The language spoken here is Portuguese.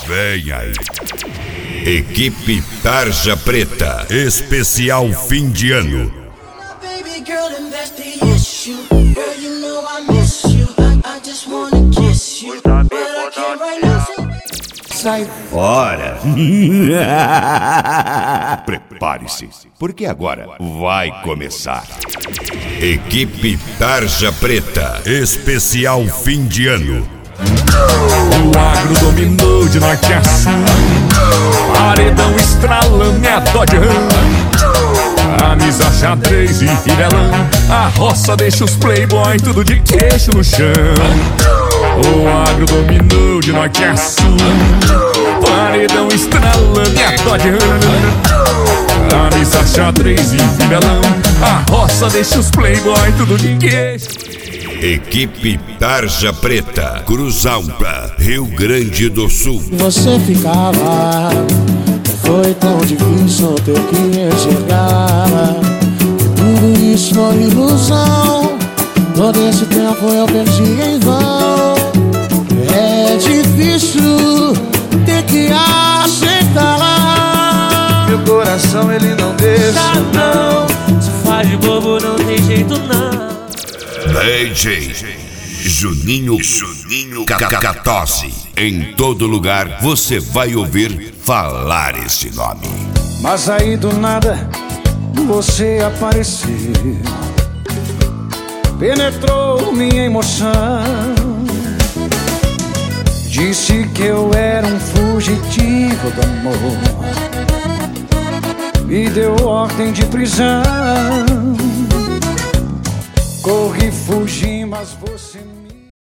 Vem aí. Equipe Tarja Preta. Especial fim de ano. Sai fora. Prepare-se, porque agora vai começar. Equipe Tarja Preta. Especial fim de ano. O agro dominou de norte a sul, paredão estralando é a Dodge Ram, camisa xadrez e fivelão, a roça deixa os playboy tudo de queixo no chão. O agro dominou de norte a sul, paredão estralando é a Dodge Ram, camisa xadrez e fivelão, a roça deixa os playboy tudo de queixo. Equipe Tarja Preta, Cruz Alta, Rio Grande do Sul. Você ficava, foi tão difícil ter que enxergar. Tudo isso foi ilusão, todo esse tempo eu perdi em vão. É difícil ter que aceitar. Meu coração ele não deixa, não. Se faz de bobo não tem jeito não. DJ Juninho Cacatose. Em todo lugar você vai ouvir falar esse nome. mas aí do nada você apareceu, penetrou minha emoção, disse que eu era um fugitivo do amor, me deu ordem de prisão. Corri, fugi, mas vou